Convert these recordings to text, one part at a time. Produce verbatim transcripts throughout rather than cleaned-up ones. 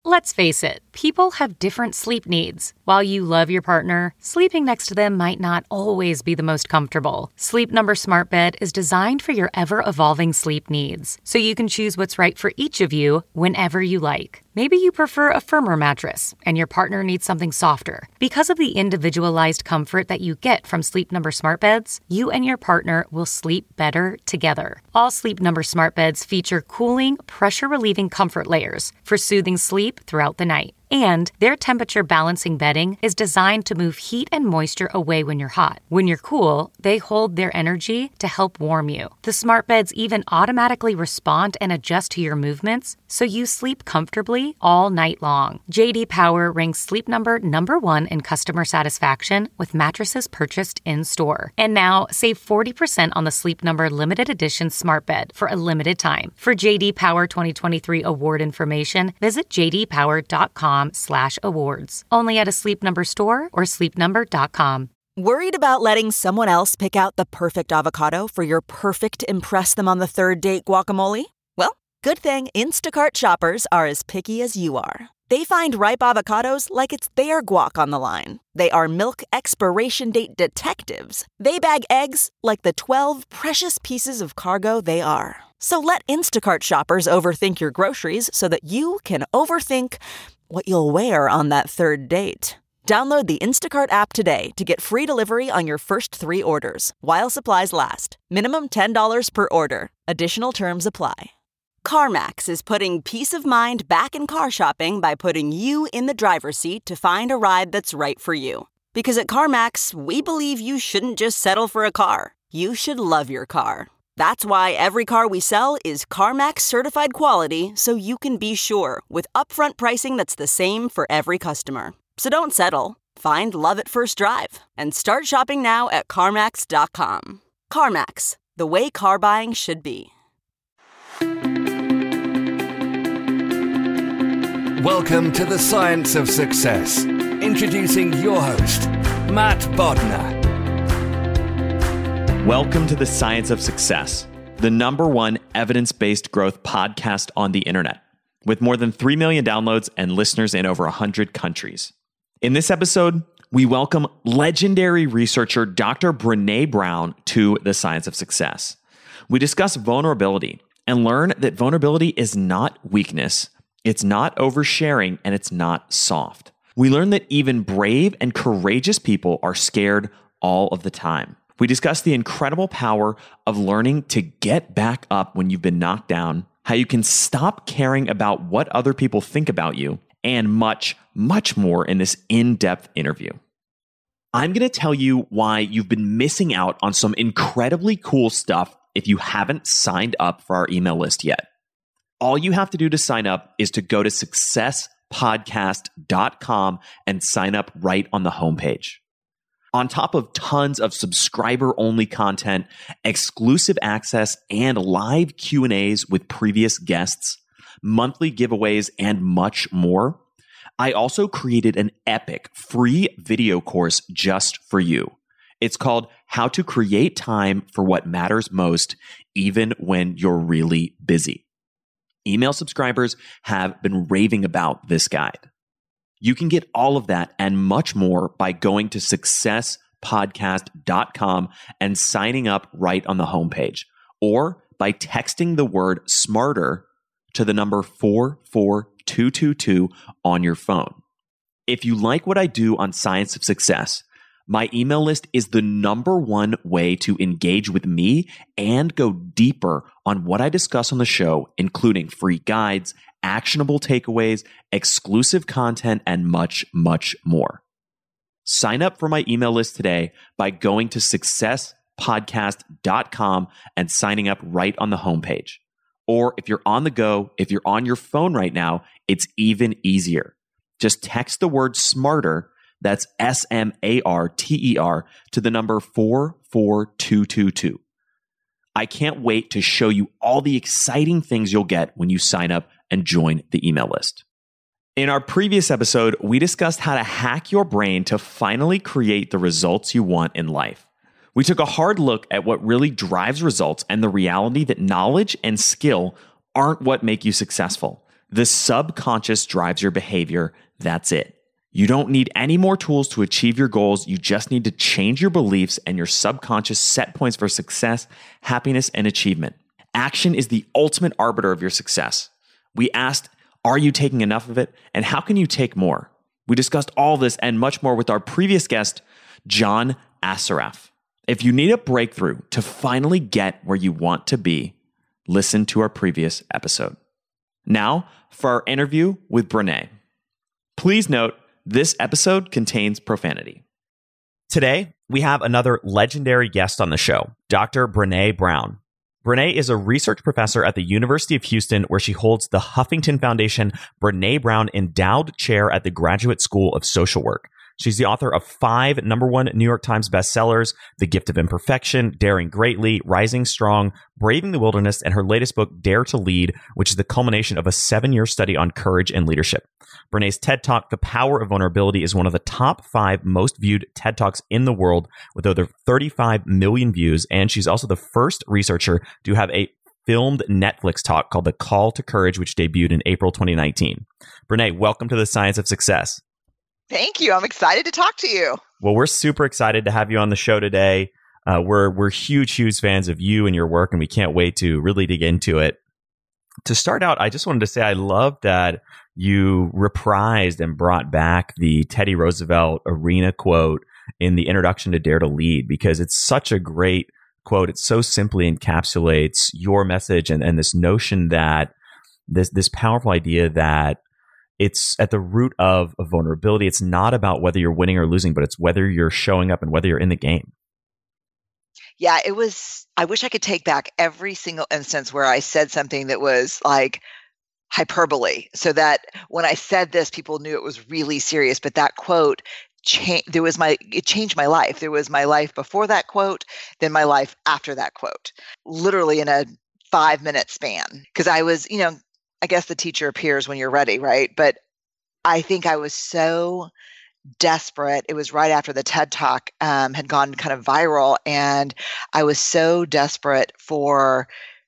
Let's face it, people have different sleep needs. While you love your partner, sleeping next to them might not always be the most comfortable. Sleep Number Smart Bed is designed for your ever-evolving sleep needs, so you can choose what's right for each of you whenever you like. Maybe you prefer a firmer mattress, and your partner needs something softer. Because of the individualized comfort that you get from Sleep Number Smart Beds, you and your partner will sleep better together. All Sleep Number Smart Beds feature cooling, pressure-relieving comfort layers for soothing sleep throughout the night. And their temperature balancing bedding is designed to move heat and moisture away when you're hot. When you're cool, they hold their energy to help warm you. The smart beds even automatically respond and adjust to your movements, so you sleep comfortably all night long. J D Power ranks Sleep Number number one in customer satisfaction with mattresses purchased in-store. And now, save forty percent on the Sleep Number limited edition smart bed for a limited time. For J D Power twenty twenty-three award information, visit j d power dot com slash awards. Only at a Sleep Number store or sleep number dot com. Worried about letting someone else pick out the perfect avocado for your perfect impress them on the third date guacamole? Well, good thing Instacart shoppers are as picky as you are. They find ripe avocados like it's their guac on the line. They are milk expiration date detectives. They bag eggs like the twelve precious pieces of cargo they are. So let Instacart shoppers overthink your groceries so that you can overthink what you'll wear on that third date. Download the Instacart app today to get free delivery on your first three orders, while supplies last. Minimum ten dollars per order. Additional terms apply. CarMax is putting peace of mind back in car shopping by putting you in the driver's seat to find a ride that's right for you. Because at CarMax, we believe you shouldn't just settle for a car. You should love your car. That's why every car we sell is CarMax certified quality, so you can be sure with upfront pricing that's the same for every customer. So don't settle. Find love at first drive and start shopping now at CarMax dot com. CarMax, the way car buying should be. Welcome to the Science of Success. Introducing your host, Matt Bodnar. Welcome to the Science of Success, the number one evidence-based growth podcast on the internet, with more than three million downloads and listeners in over one hundred countries. In this episode, we welcome legendary researcher Doctor Brené Brown to the Science of Success. We discuss vulnerability and learn that vulnerability is not weakness, it's not oversharing, and it's not soft. We learn that even brave and courageous people are scared all of the time. We discuss the incredible power of learning to get back up when you've been knocked down, how you can stop caring about what other people think about you, and much, much more in this in-depth interview. I'm going to tell you why you've been missing out on some incredibly cool stuff if you haven't signed up for our email list yet. All you have to do to sign up is to go to success podcast dot com and sign up right on the homepage. On top of tons of subscriber-only content, exclusive access, and live Q and A's with previous guests, monthly giveaways, and much more, I also created an epic free video course just for you. It's called How to Create Time for What Matters Most, even when you're really busy. Email subscribers have been raving about this guide. You can get all of that and much more by going to success podcast dot com and signing up right on the homepage, or by texting the word SMARTER to the number four four two two two on your phone. If you like what I do on Science of Success, my email list is the number one way to engage with me and go deeper on what I discuss on the show, including free guides, actionable takeaways, exclusive content, and much, much more. Sign up for my email list today by going to success podcast dot com and signing up right on the homepage. Or if you're on the go, if you're on your phone right now, it's even easier. Just text the word SMARTER, that's S M A R T E R, to the number four four two two two. I can't wait to show you all the exciting things you'll get when you sign up and join the email list. In our previous episode, we discussed how to hack your brain to finally create the results you want in life. We took a hard look at what really drives results and the reality that knowledge and skill aren't what make you successful. The subconscious drives your behavior. That's it. You don't need any more tools to achieve your goals. You just need to change your beliefs and your subconscious set points for success, happiness, and achievement. Action is the ultimate arbiter of your success. We asked, are you taking enough of it? And how can you take more? We discussed all this and much more with our previous guest, John Assaraf. If you need a breakthrough to finally get where you want to be, listen to our previous episode. Now, for our interview with Brené. Please note, this episode contains profanity. Today, we have another legendary guest on the show, Doctor Brené Brown. Brené is a research professor at the University of Houston, where she holds the Huffington Foundation Brené Brown Endowed Chair at the Graduate School of Social Work. She's the author of five number one New York Times bestsellers, The Gift of Imperfection, Daring Greatly, Rising Strong, Braving the Wilderness, and her latest book, Dare to Lead, which is the culmination of a seven-year study on courage and leadership. Brené's TED Talk, The Power of Vulnerability, is one of the top five most viewed TED Talks in the world, with over thirty-five million views, and she's also the first researcher to have a filmed Netflix talk called The Call to Courage, which debuted in April twenty nineteen. Brené, welcome to the Science of Success. Thank you. I'm excited to talk to you. Well, we're super excited to have you on the show today. Uh, we're we're huge, huge fans of you and your work, and we can't wait to really dig into it. To start out, I just wanted to say I love that you reprised and brought back the Teddy Roosevelt arena quote in the introduction to Dare to Lead, because it's such a great quote. It so simply encapsulates your message and, and this notion that this this powerful idea that it's at the root of, of vulnerability. It's not about whether you're winning or losing, but it's whether you're showing up and whether you're in the game. Yeah, it was, I wish I could take back every single instance where I said something that was like hyperbole, so that when I said this, people knew it was really serious. But that quote, cha- there was my, it changed my life. There was my life before that quote, then my life after that quote, literally in a five minute span. Because I was, you know, I guess the teacher appears when you're ready, right? But I think I was so desperate. It was right after the TED Talk um, had gone kind of viral, and I was so desperate for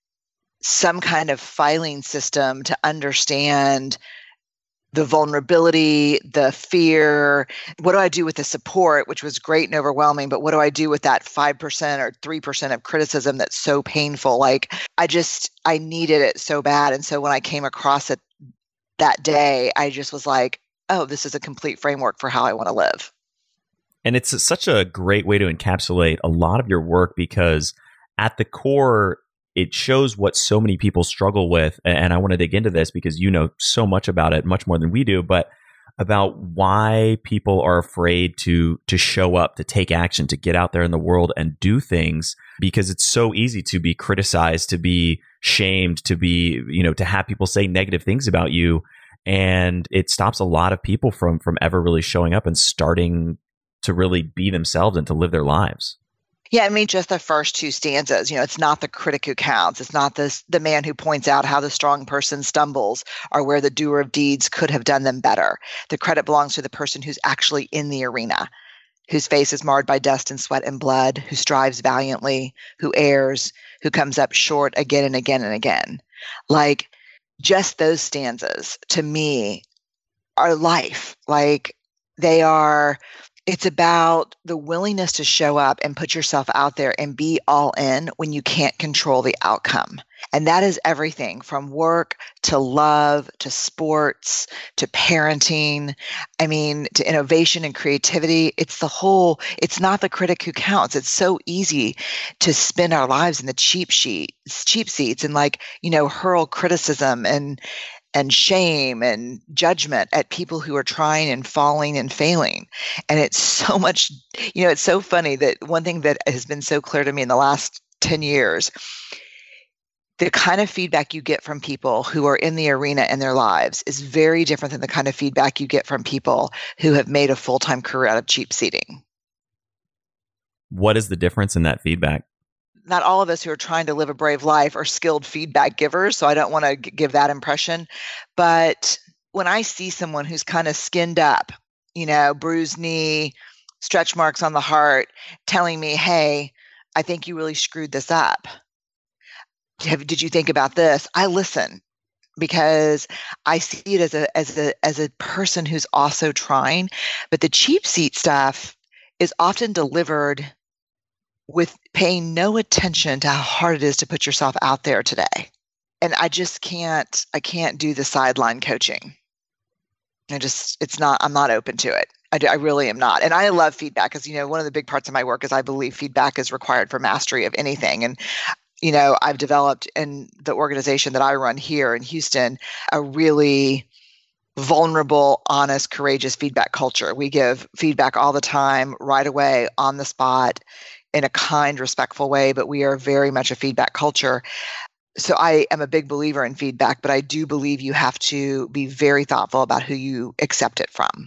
some kind of filing system to understand the vulnerability, the fear. What do I do with the support, which was great and overwhelming, but what do I do with that five percent or three percent of criticism that's so painful? Like, I just, I needed it so bad. And so when I came across it that day, I just was like, oh, this is a complete framework for how I want to live. And it's such a great way to encapsulate a lot of your work, because at the core, it shows what so many people struggle with. And I want to dig into this because you know so much about it, much more than we do, but about why people are afraid to to show up, to take action, to get out there in the world and do things, because it's so easy to be criticized, to be shamed, to be, you know, to have people say negative things about you. And it stops a lot of people from from ever really showing up and starting to really be themselves and to live their lives. Yeah, I mean, just the first two stanzas, you know, it's not the critic who counts. It's not this, the man who points out how the strong person stumbles or where the doer of deeds could have done them better. The credit belongs to the person who's actually in the arena, whose face is marred by dust and sweat and blood, who strives valiantly, who errs, who comes up short again and again and again. Like, just those stanzas to me are life. Like, they are... It's about the willingness to show up and put yourself out there and be all in when you can't control the outcome. And that is everything from work to love to sports to parenting. I mean, to innovation and creativity. It's the whole, it's not the critic who counts. It's so easy to spend our lives in the cheap sheet, cheap seats and like, you know, hurl criticism and and shame and judgment at people who are trying and falling and failing. And it's so much, you know, it's so funny that one thing that has been so clear to me in the last ten years, the kind of feedback you get from people who are in the arena in their lives is very different than the kind of feedback you get from people who have made a full-time career out of cheap seating. What is the difference in that feedback? Not all of us who are trying to live a brave life are skilled feedback givers, so I don't want to g- give that impression. But when I see someone who's kind of skinned up, you know, bruised knee, stretch marks on the heart, telling me, hey, I think you really screwed this up. Have, did you think about this? I listen. because I see it as a as a as a person who's also trying. But the cheap seat stuff is often delivered with paying no attention to how hard it is to put yourself out there today. And I just can't, I can't do the sideline coaching. I just, it's not, I'm not open to it. I, do, I really am not. And I love feedback because, you know, one of the big parts of my work is I believe feedback is required for mastery of anything. And, you know, I've developed in the organization that I run here in Houston, a really vulnerable, honest, courageous feedback culture. We give feedback all the time, right away, on the spot, in a kind, respectful way, but we are very much a feedback culture. So I am a big believer in feedback, but I do believe you have to be very thoughtful about who you accept it from.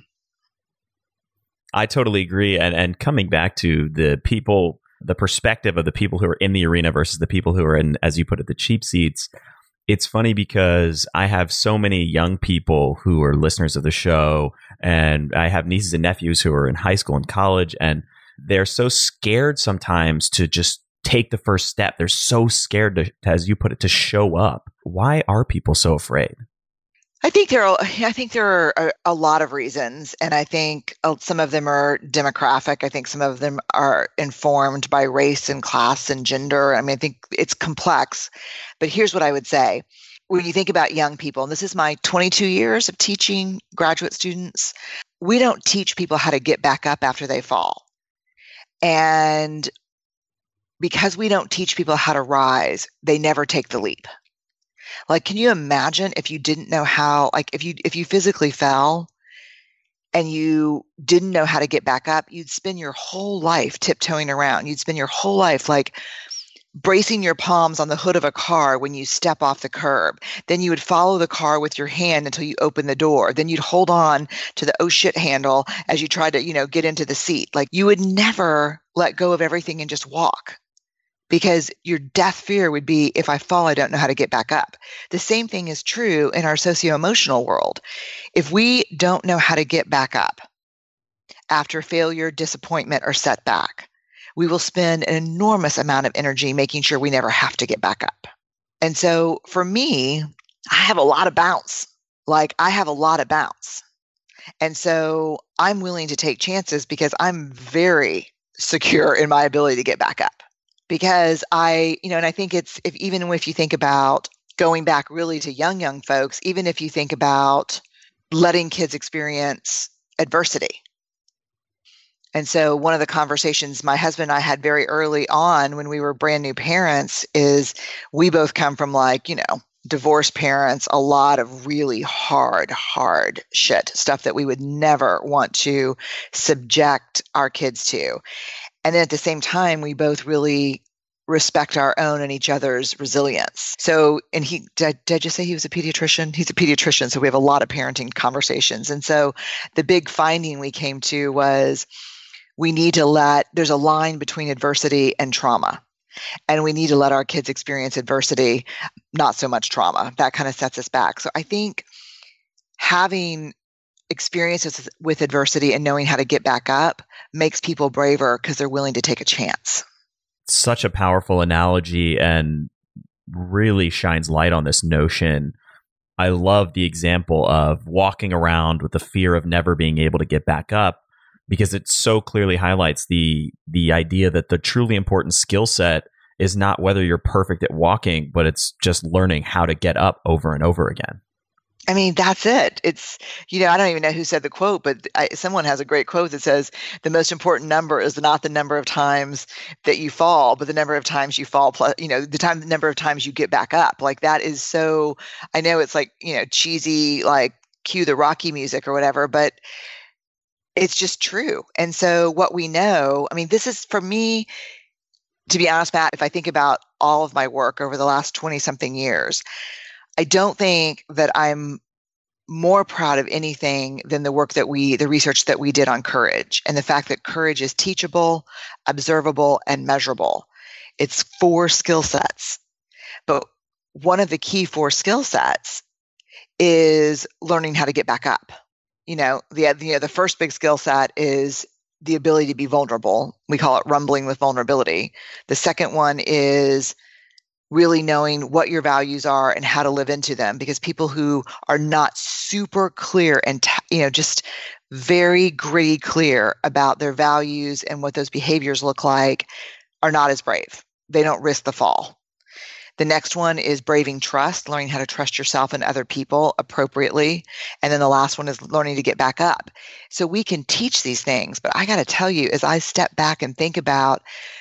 I totally agree. And and coming back to the people, the perspective of the people who are in the arena versus the people who are in, as you put it, the cheap seats, it's funny because I have so many young people who are listeners of the show, and I have nieces and nephews who are in high school and college, and they're so scared sometimes to just take the first step. They're so scared to, as you put it, to show up. Why are people so afraid? I think there are, I think there are a, a lot of reasons, and I think some of them are demographic. I think some of them are informed by race and class and gender. I mean, I think it's complex, but here's what I would say. When you think about young people, and this is my twenty-two years of teaching graduate students, we don't teach people how to get back up after they fall. And because we don't teach people how to rise, they never take the leap. Like, can you imagine if you didn't know how, like if you if you physically fell and you didn't know how to get back up, you'd spend your whole life tiptoeing around. You'd spend your whole life like bracing your palms on the hood of a car when you step off the curb. Then you would follow the car with your hand until you open the door. Then you'd hold on to the oh shit handle as you tried to, you know, get into the seat. Like, you would never let go of everything and just walk, because your death fear would be, if I fall, I don't know how to get back up. The same thing is true in our socio-emotional world. If we don't know how to get back up after failure, disappointment, or setback, we will spend an enormous amount of energy making sure we never have to get back up. And so for me, I have a lot of bounce. Like, I have a lot of bounce. And so I'm willing to take chances because I'm very secure in my ability to get back up. Because I, you know, and I think it's, if even if you think about going back really to young, young folks, even if you think about letting kids experience adversity. And so one of the conversations my husband and I had very early on when we were brand new parents is we both come from, like, you know, divorced parents, a lot of really hard, hard shit, stuff that we would never want to subject our kids to. And then at the same time, we both really respect our own and each other's resilience. So, and he, did I, did I just say he was a pediatrician? He's a pediatrician. So we have a lot of parenting conversations. And so the big finding we came to was we need to let, there's a line between adversity and trauma. And we need to let our kids experience adversity, not so much trauma. That kind of sets us back. So I think having experiences with adversity and knowing how to get back up makes people braver because they're willing to take a chance. Such a powerful analogy and really shines light on this notion. I love the example of walking around with the fear of never being able to get back up, because it so clearly highlights the the idea that the truly important skill set is not whether you're perfect at walking, but it's just learning how to get up over and over again. I mean, that's it. It's, you know, I don't even know who said the quote, but I, someone has a great quote that says, the most important number is not the number of times that you fall, but the number of times you fall, plus, you know, the time, the number of times you get back up. Like, that is so, I know it's like, you know, cheesy, like cue the Rocky music or whatever, but it's just true. And so what we know, I mean, this is, for me, to be honest, Matt, if I think about all of my work over the last twenty something years, I don't think that I'm more proud of anything than the work that we, the research that we did on courage, and the fact that courage is teachable, observable, and measurable. It's four skill sets. But one of the key four skill sets is learning how to get back up. You know, the, you know, the first big skill set is the ability to be vulnerable. We call it rumbling with vulnerability. The second one is really knowing what your values are and how to live into them, because people who are not super clear and, t- you know, just very gritty clear about their values and what those behaviors look like are not as brave. They don't risk the fall. The next one is braving trust, learning how to trust yourself and other people appropriately. And then the last one is learning to get back up. So we can teach these things, but I got to tell you, as I step back and think about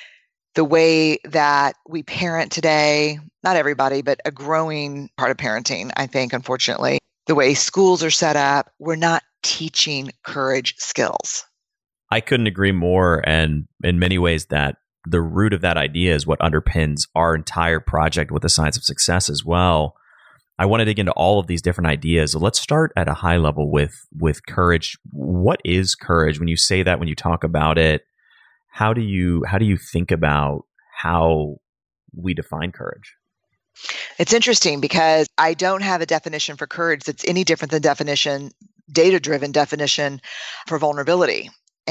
the way that we parent today, not everybody, but a growing part of parenting, I think, unfortunately, the way schools are set up, we're not teaching courage skills. I couldn't agree more. And in many ways, that the root of that idea is what underpins our entire project with the Science of Success as well. I want to dig into all of these different ideas. So let's start at a high level with, with courage. What is courage? When you say that, when you talk about it, how do you, how do you think about how we define courage? It's interesting because I don't have a definition for courage that's any different than definition, data-driven definition for vulnerability.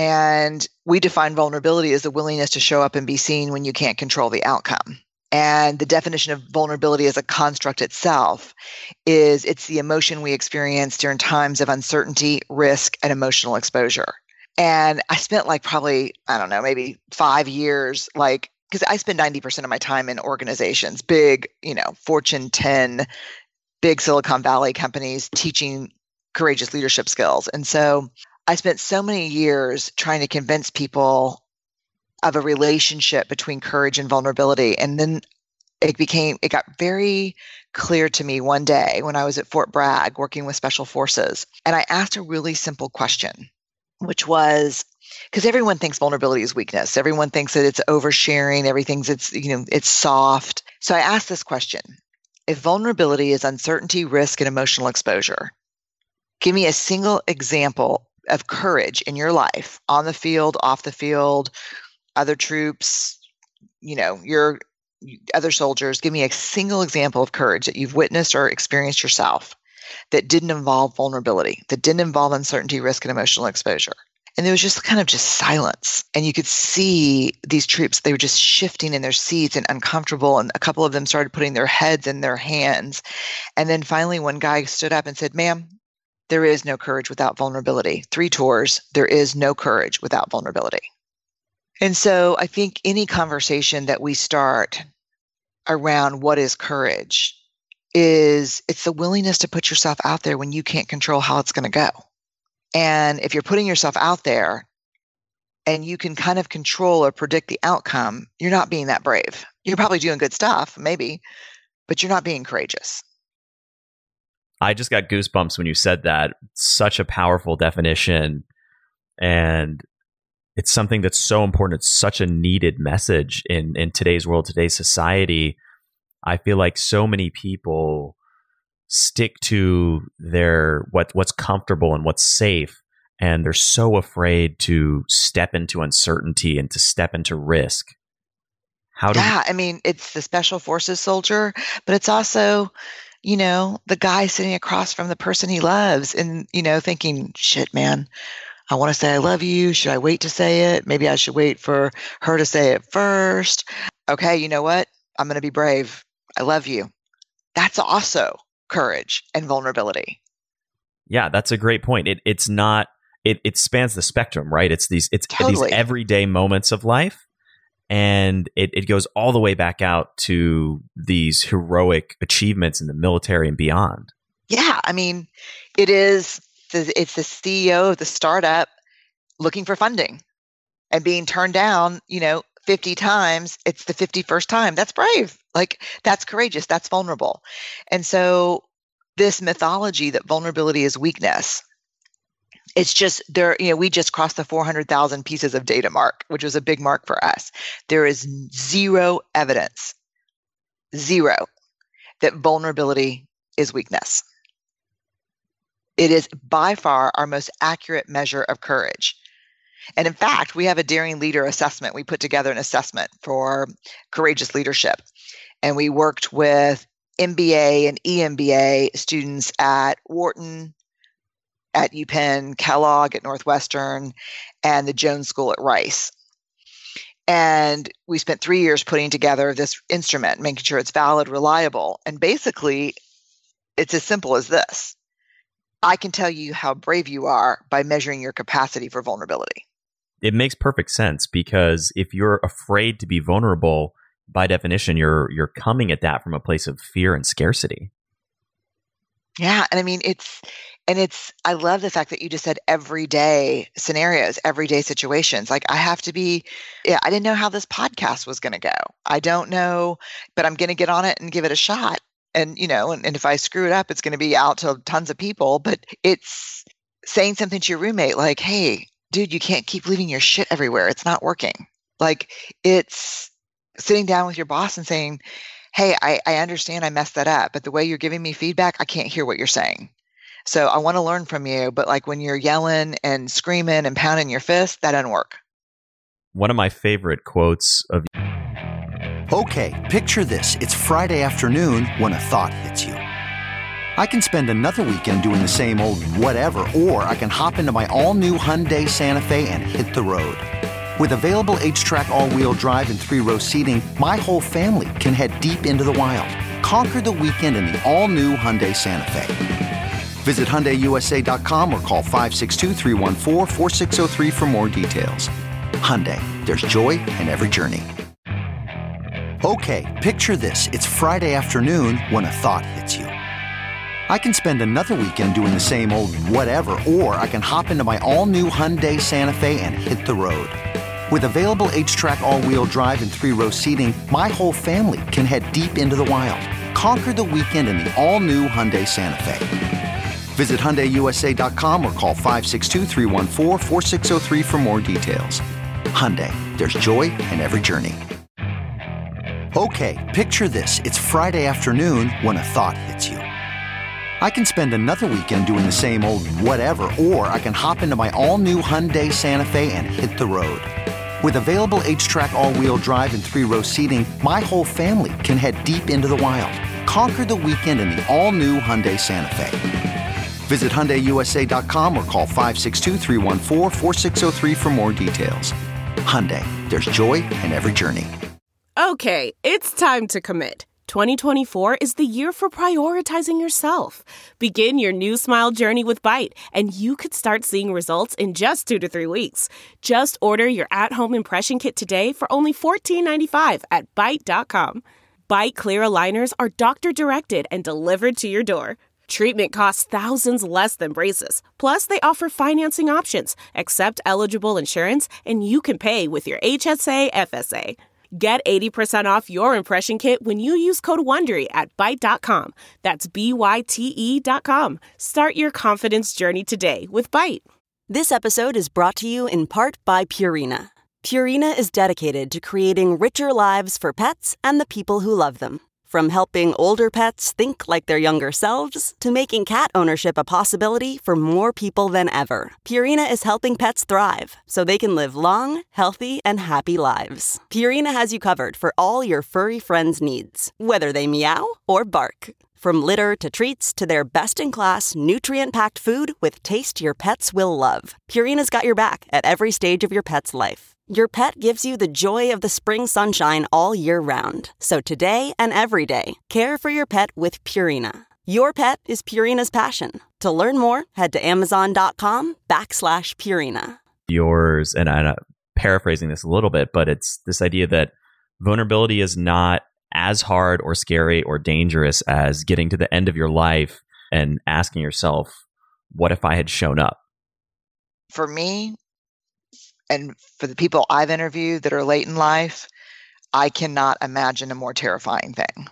And we define vulnerability as the willingness to show up and be seen when you can't control the outcome. And the definition of vulnerability as a construct itself is it's the emotion we experience during times of uncertainty, risk, and emotional exposure. And I spent like probably, I don't know, maybe five years, like, because I spend ninety percent of my time in organizations, big, you know, Fortune ten, big Silicon Valley companies teaching courageous leadership skills. And so I spent so many years trying to convince people of a relationship between courage and vulnerability. And then it became, it got very clear to me one day when I was at Fort Bragg working with Special Forces. And I asked a really simple question, which was, because everyone thinks vulnerability is weakness. Everyone thinks that it's oversharing. Everything's, it's, you know, it's soft. So I asked this question: if vulnerability is uncertainty, risk, and emotional exposure, give me a single example of courage in your life, on the field, off the field, other troops, you know, your other soldiers. Give me a single example of courage that you've witnessed or experienced yourself that didn't involve vulnerability, that didn't involve uncertainty, risk, and emotional exposure. And there was just kind of just silence. And you could see these troops, they were just shifting in their seats and uncomfortable. And a couple of them started putting their heads in their hands. And then finally, one guy stood up and said, "Ma'am, there is no courage without vulnerability. Three tours, there is no courage without vulnerability." And so I think any conversation that we start around what is courage is it's the willingness to put yourself out there when you can't control how it's going to go. And if you're putting yourself out there and you can kind of control or predict the outcome, you're not being that brave. You're probably doing good stuff, maybe, but you're not being courageous. I just got goosebumps when you said that. Such a powerful definition. And it's something that's so important. It's such a needed message in, in today's world, today's society. I feel like so many people stick to their what what's comfortable and what's safe, and they're so afraid to step into uncertainty and to step into risk. How do Yeah, I mean, it's the Special Forces soldier, but it's also, you know, the guy sitting across from the person he loves and, you know, thinking, shit, man, I want to say I love you. Should I wait to say it? Maybe I should wait for her to say it first. Okay, you know what? I'm going to be brave. I love you. That's also courage and vulnerability. Yeah, that's a great point. It it's not it it spans the spectrum, right? It's these it's Totally. these everyday moments of life, and it, it goes all the way back out to these heroic achievements in the military and beyond. Yeah, I mean, it is the, it's the C E O of the startup looking for funding and being turned down, you know, fifty times. It's the fifty-first time. That's brave. Like, that's courageous. That's vulnerable. And so this mythology that vulnerability is weakness, it's just there, you know, we just crossed the four hundred thousand pieces of data mark, which was a big mark for us. There is zero evidence, zero, that vulnerability is weakness. It is by far our most accurate measure of courage. And in fact, we have a Daring Leader assessment. We put together an assessment for courageous leadership. And we worked with M B A and E M B A students at Wharton, at UPenn, Kellogg at Northwestern, and the Jones School at Rice. And we spent three years putting together this instrument, making sure it's valid, reliable. And basically, it's as simple as this. I can tell you how brave you are by measuring your capacity for vulnerability. It makes perfect sense, because if you're afraid to be vulnerable, by definition, you're you're coming at that from a place of fear and scarcity. Yeah. And I mean, it's, and it's, I love the fact that you just said everyday scenarios, everyday situations. Like I have to be, yeah, I didn't know how this podcast was going to go. I don't know, but I'm going to get on it and give it a shot. And, you know, and, and if I screw it up, it's going to be out to tons of people. But it's saying something to your roommate like, hey, dude, you can't keep leaving your shit everywhere. It's not working. Like it's sitting down with your boss and saying, hey, I, I understand I messed that up, but the way you're giving me feedback, I can't hear what you're saying. So I want to learn from you. But like when you're yelling and screaming and pounding your fist, that doesn't work. One of my favorite quotes of Okay, picture this. It's Friday afternoon when a thought hits you. I can spend another weekend doing the same old whatever, or I can hop into my all-new Hyundai Santa Fe and hit the road. With available H-Track all-wheel drive and three-row seating, my whole family can head deep into the wild. Conquer the weekend in the all-new Hyundai Santa Fe. Visit Hyundai U S A dot com or call five six two, three one four, four six zero three for more details. Hyundai, there's joy in every journey. Okay, picture this. It's Friday afternoon when a thought hits you. I can spend another weekend doing the same old whatever, or I can hop into my all-new Hyundai Santa Fe and hit the road. With available H-Track all-wheel drive and three-row seating, my whole family can head deep into the wild. Conquer the weekend in the all-new Hyundai Santa Fe. Visit Hyundai U S A dot com or call five six two, three one four, four six zero three for more details. Hyundai, there's joy in every journey. Okay, picture this. It's Friday afternoon when a thought hits you. I can spend another weekend doing the same old whatever, or I can hop into my all-new Hyundai Santa Fe and hit the road. With available H-Track all-wheel drive and three-row seating, my whole family can head deep into the wild. Conquer the weekend in the all-new Hyundai Santa Fe. Visit Hyundai U S A dot com or call five six two, three one four, four six zero three for more details. Hyundai, there's joy in every journey. Okay, it's time to commit. twenty twenty-four is the year for prioritizing yourself. Begin your new smile journey with Byte, and you could start seeing results in just two to three weeks. Just order your at-home impression kit today for only fourteen ninety-five at byte dot com. Byte clear aligners are doctor-directed and delivered to your door. Treatment costs thousands less than braces. Plus, they offer financing options, accept eligible insurance, and you can pay with your H S A F S A. Get eighty percent off your impression kit when you use code WONDERY at byte dot com. That's B Y T E dot com. Start your confidence journey today with Byte. This episode is brought to you in part by Purina. Purina is dedicated to creating richer lives for pets and the people who love them. From helping older pets think like their younger selves to making cat ownership a possibility for more people than ever, Purina is helping pets thrive so they can live long, healthy, and happy lives. Purina has you covered for all your furry friends' needs, whether they meow or bark. From litter to treats to their best-in-class, nutrient-packed food with taste your pets will love, Purina's got your back at every stage of your pet's life. Your pet gives you the joy of the spring sunshine all year round. So today and every day, care for your pet with Purina. Your pet is Purina's passion. To learn more, head to amazon.com backslash Purina. Yours, and I'm paraphrasing this a little bit, but it's this idea that vulnerability is not as hard or scary or dangerous as getting to the end of your life and asking yourself, what if I had shown up? For me, and for the people I've interviewed that are late in life, I cannot imagine a more terrifying thing.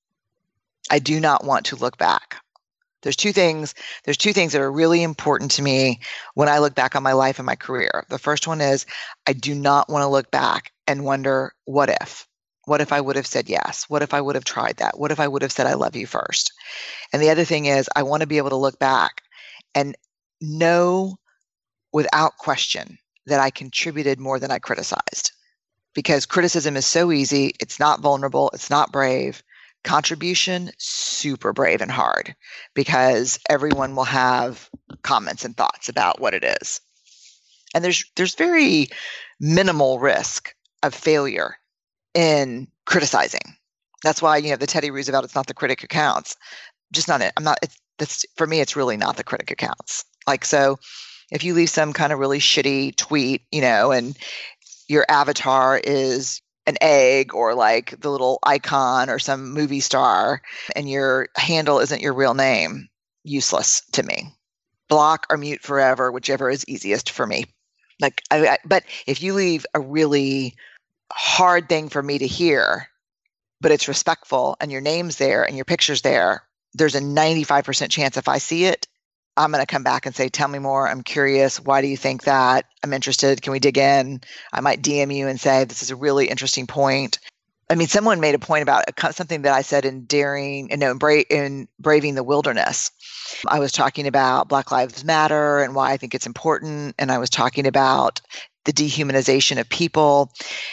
I do not want to look back. There's two things, there's two things that are really important to me when I look back on my life and my career. The first one is I do not want to look back and wonder, what if? What if I would have said yes? What if I would have tried that? What if I would have said I love you first? And the other thing is I want to be able to look back and know without question that I contributed more than I criticized. Because criticism is so easy. It's not vulnerable. It's not brave. Contribution, super brave and hard, because everyone will have comments and thoughts about what it is. And there's there's very minimal risk of failure in criticizing. That's why you have the Teddy Roosevelt, it's not the critic who counts. Just not it. I'm not, it's, that's, for me, it's really not the critic who counts. Like, so if you leave some kind of really shitty tweet, you know, and your avatar is an egg or like the little icon or some movie star and your handle isn't your real name, useless to me. Block or mute forever, whichever is easiest for me. Like, I, I, but if you leave a really hard thing for me to hear, but it's respectful and your name's there and your picture's there, there's a ninety-five percent chance if I see it, I'm going to come back and say, tell me more. I'm curious. Why do you think that? I'm interested. Can we dig in? I might D M you and say, this is a really interesting point. I mean, someone made a point about something that I said in Daring, no, in, Bra- in Braving the Wilderness. I was talking about Black Lives Matter and why I think it's important. And I was talking about the dehumanization of people.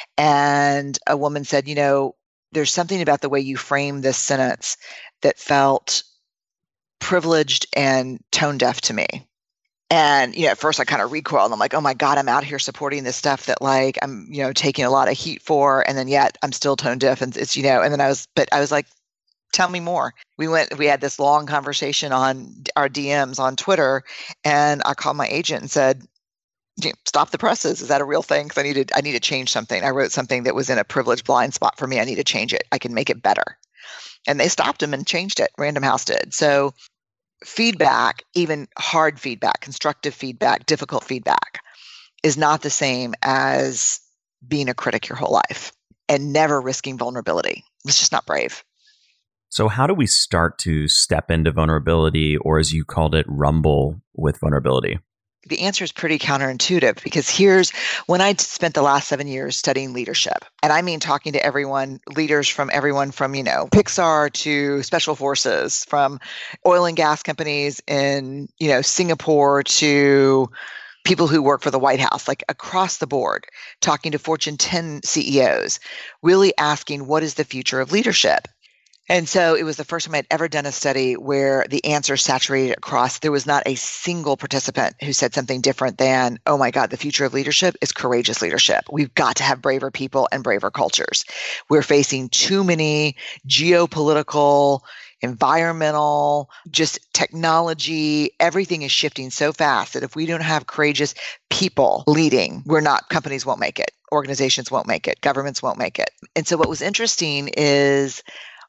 And a woman said, you know, there's something about the way you frame this sentence that felt privileged and tone deaf to me. And, you know, at first I kind of recoiled and I'm like, oh my God, I'm out here supporting this stuff that like, I'm, you know, taking a lot of heat for, and then yet I'm still tone deaf and it's, you know, and then I was, but I was like, tell me more. We went, we had this long conversation on our D Ms on Twitter, and I called my agent and said, stop the presses. Is that a real thing? Because I needed, I need to change something. I wrote something that was in a privileged blind spot for me. I need to change it. I can make it better. And they stopped him and changed it. Random House did. So feedback, even hard feedback, constructive feedback, difficult feedback, is not the same as being a critic your whole life and never risking vulnerability. It's just not brave. So how do we start to step into vulnerability, or as you called it, rumble with vulnerability? The answer is pretty counterintuitive, because here's when I spent the last seven years studying leadership. And I mean, talking to everyone, leaders from everyone from, you know, Pixar to special forces, from oil and gas companies in, you know, Singapore to people who work for the White House, like across the board, talking to Fortune ten C E Os, really asking, what is the future of leadership? And so it was the first time I'd ever done a study where the answer saturated across. There was not a single participant who said something different than, oh my God, the future of leadership is courageous leadership. We've got to have braver people and braver cultures. We're facing too many geopolitical, environmental, just technology. Everything is shifting so fast that if we don't have courageous people leading, we're not, companies won't make it. Organizations won't make it. Governments won't make it. And so what was interesting is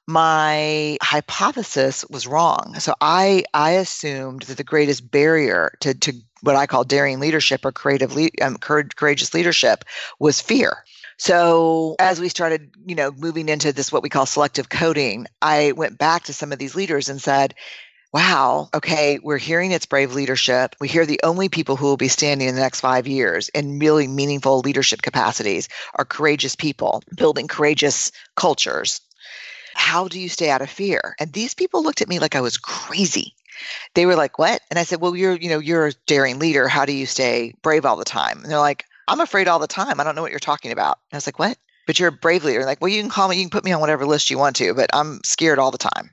my hypothesis was wrong. So I I assumed that the greatest barrier to, to what I call daring leadership or creative le- um, courageous leadership was fear. So as we started, you know, moving into this, what we call selective coding, I went back to some of these leaders and said, wow, okay, we're hearing it's brave leadership. We hear the only people who will be standing in the next five years in really meaningful leadership capacities are courageous people building courageous cultures. How do you stay out of fear? And these people looked at me like I was crazy. They were like, what? And I said, well, you're, you know, you're a daring leader. How do you stay brave all the time? And they're like, I'm afraid all the time. I don't know what you're talking about. And I was like, what? But you're a brave leader. Like, well, you can call me, you can put me on whatever list you want to, but I'm scared all the time.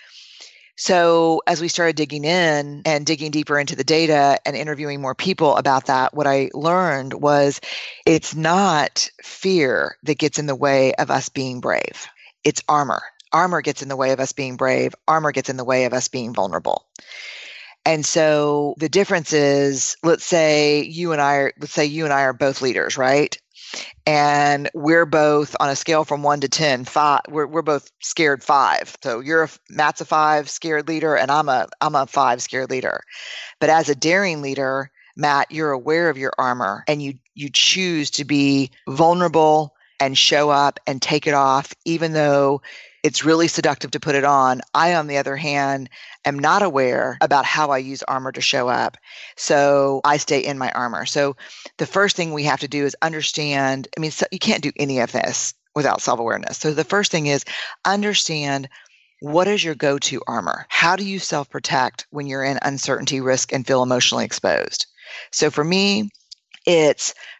So as we started digging in and digging deeper into the data and interviewing more people about that, what I learned was it's not fear that gets in the way of us being brave. It's armor. Armor gets in the way of us being brave. Armor gets in the way of us being vulnerable. And so the difference is, let's say you and I are, let's say you and I are both leaders, right? And we're both on a scale from one to ten, five, we're, we're both scared five. So you're a, Matt's a five scared leader and I'm a, I'm a five scared leader. But as a daring leader, Matt, you're aware of your armor and you, you choose to be vulnerable and show up and take it off, even though it's really seductive to put it on. I, on the other hand, am not aware about how I use armor to show up. So I stay in my armor. So the first thing we have to do is understand, I mean, so you can't do any of this without self-awareness. So the first thing is understand, what is your go-to armor? How do you self-protect when you're in uncertainty, risk, and feel emotionally exposed? So for me, it's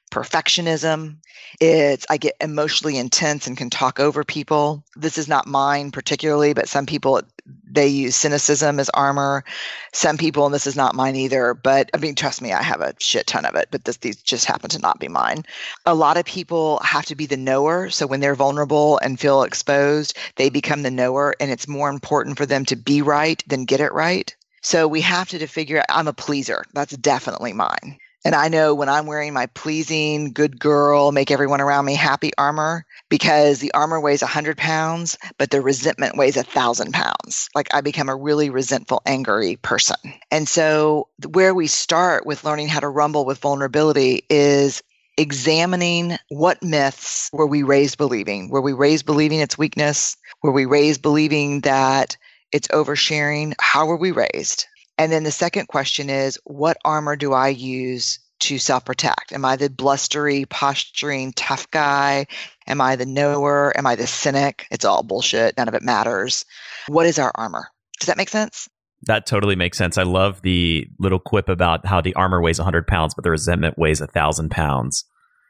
perfectionism. It's I get emotionally intense and can talk over people. This is not mine particularly, but some people, they use cynicism as armor. Some people, and this is not mine either, but I mean, trust me, I have a shit ton of it, but this, these just happen to not be mine. A lot of people have to be the knower. So when they're vulnerable and feel exposed, they become the knower, and it's more important for them to be right than get it right. So we have to, to figure out, I'm a pleaser. That's definitely mine. And I know when I'm wearing my pleasing, good girl, make everyone around me happy armor, because the armor weighs one hundred pounds, but the resentment weighs one thousand pounds. Like I become a really resentful, angry person. And so where we start with learning how to rumble with vulnerability is examining what myths were we raised believing. Were we raised believing it's weakness? Were we raised believing that it's oversharing? How were we raised? And then the second question is, what armor do I use to self-protect? Am I the blustery, posturing, tough guy? Am I the knower? Am I the cynic? It's all bullshit. None of it matters. What is our armor? Does that make sense? That totally makes sense. I love the little quip about how the armor weighs one hundred pounds, but the resentment weighs one thousand pounds.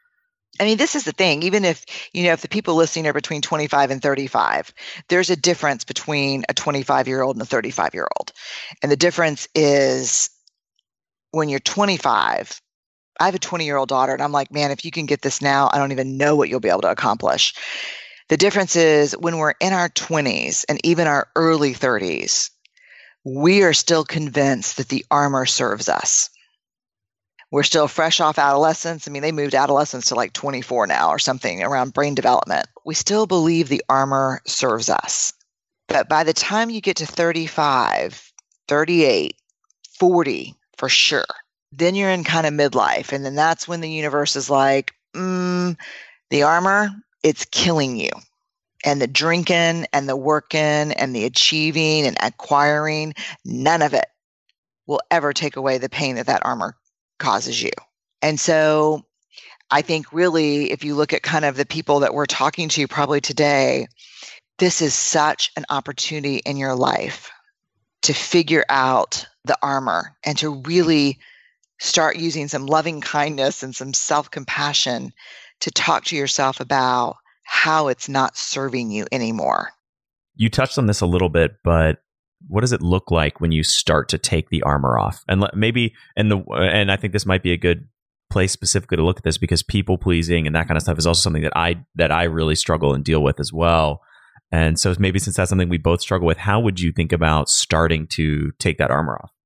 I mean, this is the thing. Even if, you know, if the people listening are between twenty-five and thirty-five, there's a difference between a twenty-five-year-old and a thirty-five-year-old. And the difference is when you're twenty-five, I have a twenty-year-old daughter, and I'm like, man, if you can get this now, I don't even know what you'll be able to accomplish. The difference is when we're in our twenties and even our early thirties, we are still convinced that the armor serves us. We're still fresh off adolescence. I mean, they moved adolescence to like twenty-four now or something around brain development. We still believe the armor serves us. But by the time you get to thirty-five, thirty-eight, forty, for sure, then you're in kind of midlife. And then that's when the universe is like, mm, the armor, it's killing you. And the drinking and the working and the achieving and acquiring, none of it will ever take away the pain that that armor causes you. And so I think really, if you look at kind of the people that we're talking to probably today, this is such an opportunity in your life to figure out the armor and to really start using some loving kindness and some self-compassion to talk to yourself about how it's not serving you anymore. You touched on this a little bit, but what does it look like when you start to take the armor off? And maybe, and the, and I think this might be a good place specifically to look at this, because people pleasing and that kind of stuff is also something that I, that I really struggle and deal with as well. And so maybe since that's something we both struggle with, how would you think about starting to take that armor off?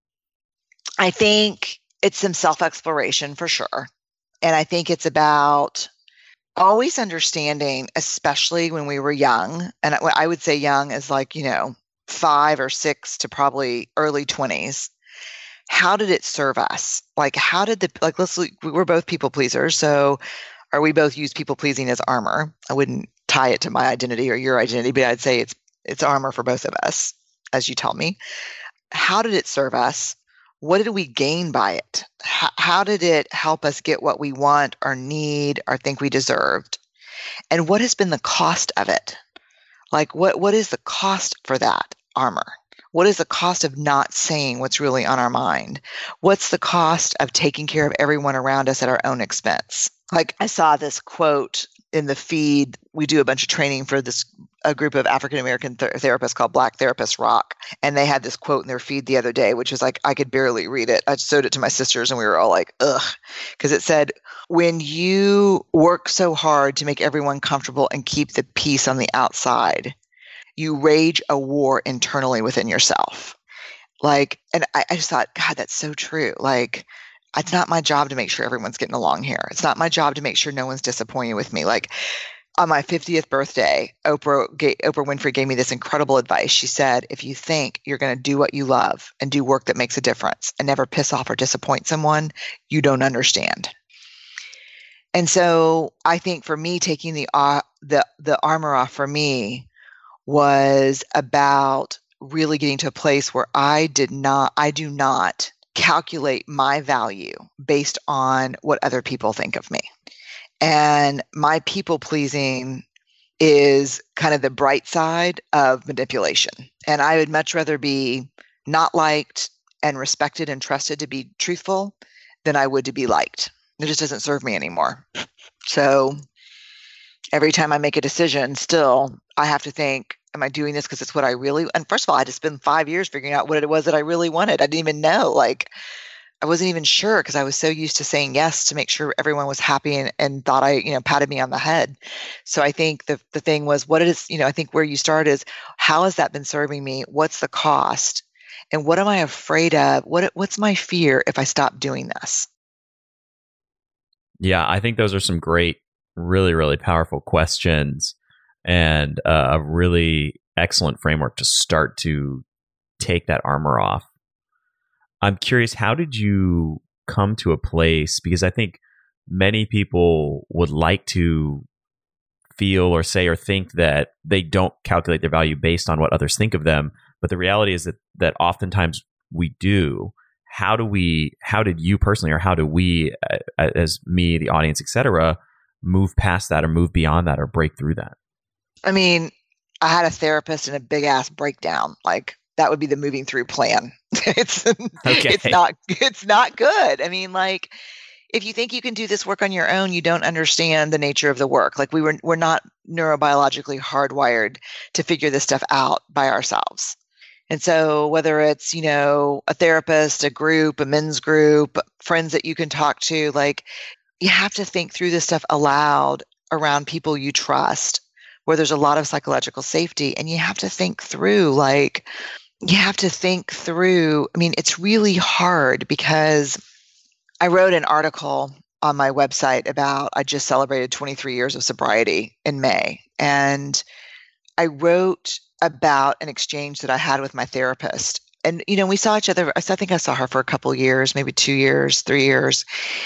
I think it's some self-exploration for sure. And I think it's about always understanding, especially when we were young, and I would say young is like, you know, five or six to probably early twenties. How did it serve us? Like, how did the, like, let's, we're both people pleasers. So are we both use people pleasing as armor? I wouldn't tie it to my identity or your identity, but I'd say it's, it's armor for both of us, as you tell me. How did it serve us? What did we gain by it? How, how did it help us get what we want or need or think we deserved? And what has been the cost of it? Like, what, what is the cost for that armor? What is the cost of not saying what's really on our mind? What's the cost of taking care of everyone around us at our own expense? Like, I saw this quote in the feed. We do a bunch of training for this a group of African-American th- therapists called Black Therapists Rock. And they had this quote in their feed the other day, which was like, I could barely read it. I showed it to my sisters and we were all like, ugh. Because it said, when you work so hard to make everyone comfortable and keep the peace on the outside, you rage a war internally within yourself. Like, and I, I just thought, God, that's so true. Like, it's not my job to make sure everyone's getting along here. It's not my job to make sure no one's disappointed with me. Like, on my fiftieth birthday, Oprah, Oprah Winfrey gave me this incredible advice. She said, if you think you're going to do what you love and do work that makes a difference and never piss off or disappoint someone, you don't understand. And so I think for me, taking the uh, the the armor off for me was about really getting to a place where I did not, I do not calculate my value based on what other people think of me. And my people pleasing is kind of the bright side of manipulation. And I would much rather be not liked and respected and trusted to be truthful than I would to be liked. It just doesn't serve me anymore. So every time I make a decision, still, I have to think, am I doing this because it's what I really, and first of all, I had to spend five years figuring out what it was that I really wanted. I didn't even know, like, I wasn't even sure because I was so used to saying yes to make sure everyone was happy and, and thought I, you know, patted me on the head. So I think the the thing was, what it is, you know, I think where you start is, how has that been serving me? What's the cost? And what am I afraid of? What What's my fear if I stop doing this? Yeah, I think those are some great, really, really powerful questions, and uh, a really excellent framework to start to take that armor off. I'm curious, how did you come to a place? Because I think many people would like to feel or say or think that they don't calculate their value based on what others think of them. But the reality is that that oftentimes we do. How do we, how did you personally, or how do we, uh, as me, the audience, et cetera, move past that or move beyond that or break through that? I mean, I had a therapist and a big ass breakdown. Like, that would be the moving through plan. it's okay. it's not it's not good. I mean, like, if you think you can do this work on your own, you don't understand the nature of the work. Like, we were we're not neurobiologically hardwired to figure this stuff out by ourselves. And so whether it's, you know, a therapist, a group, a men's group, friends that you can talk to, like, you have to think through this stuff aloud around people you trust, where there's a lot of psychological safety. And you have to think through, like, you have to think through. I mean, it's really hard because I wrote an article on my website about, I just celebrated twenty-three years of sobriety in May. And I wrote about an exchange that I had with my therapist. And, you know, we saw each other. I think I saw her for a couple of years, maybe two years, three years.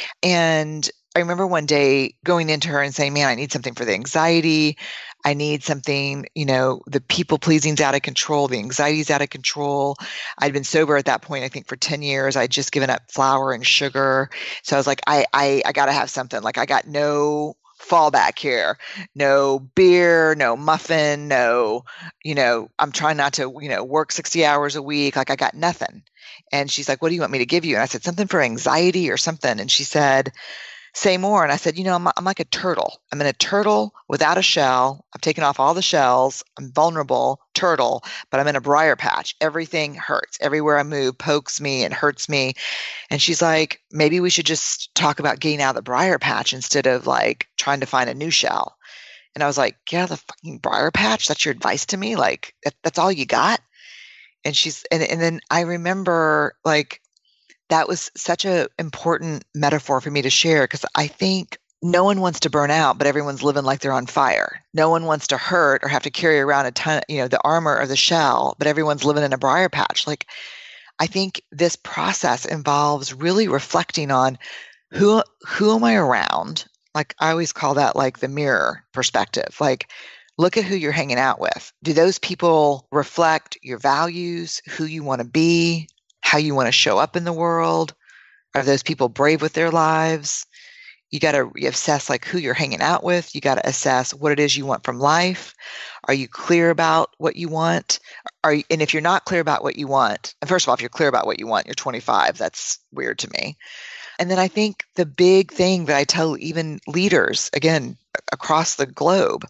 And I remember one day going into her and saying, man, I need something for the anxiety. I need something, you know, the people pleasing's out of control. The anxiety's out of control. I'd been sober at that point, I think for ten years. I'd just given up flour and sugar. So I was like, I, I, I got to have something. Like, I got no fallback here, no beer, no muffin, no, you know, I'm trying not to, you know, work sixty hours a week. Like, I got nothing. And she's like, what do you want me to give you? And I said, something for anxiety or something. And she said, say more. And I said, you know, I'm, I'm like a turtle. I'm in a turtle without a shell. I've taken off all the shells. I'm vulnerable turtle, but I'm in a briar patch. Everything hurts. Everywhere I move pokes me and hurts me. And she's like, maybe we should just talk about getting out of the briar patch instead of like trying to find a new shell. And I was like, get out of the fucking briar patch? That's your advice to me? Like, that, that's all you got? And she's, and, and then I remember, like, that was such an important metaphor for me to share, because I think no one wants to burn out, but everyone's living like they're on fire. No one wants to hurt or have to carry around a ton, you know, the armor or the shell, but everyone's living in a briar patch. Like, I think this process involves really reflecting on who, who am I around? Like, I always call that like the mirror perspective. Like, look at who you're hanging out with. Do those people reflect your values, who you want to be, how you want to show up in the world? Are those people brave with their lives? You got to assess like who you're hanging out with. You got to assess what it is you want from life. Are you clear about what you want? Are you, and if you're not clear about what you want, and first of all, if you're clear about what you want, you're twenty-five, that's weird to me. And then I think the big thing that I tell even leaders, again, across the globe,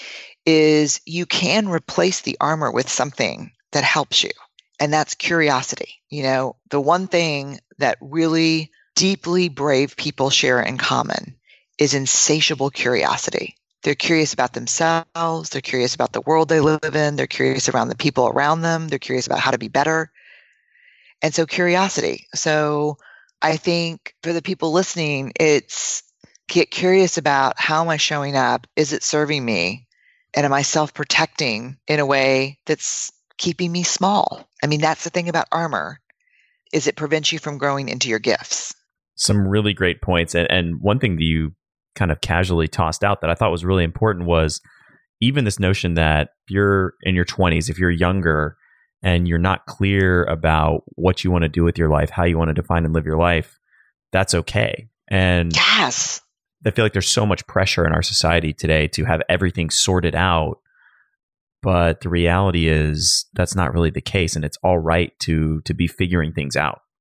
is you can replace the armor with something that helps you. And that's curiosity. You know, the one thing that really deeply brave people share in common is insatiable curiosity. They're curious about themselves. They're curious about the world they live in. They're curious around the people around them. They're curious about how to be better. And so curiosity. So I think for the people listening, it's get curious about, how am I showing up? Is it serving me? And am I self-protecting in a way that's keeping me small? I mean, that's the thing about armor, is it prevents you from growing into your gifts. Some really great points. And, and one thing that you kind of casually tossed out that I thought was really important was even this notion that if you're in your twenties, if you're younger and you're not clear about what you want to do with your life, how you want to define and live your life, that's okay. And yes, I feel like there's so much pressure in our society today to have everything sorted out. But the reality is that's not really the case. And it's all right to to be figuring things out.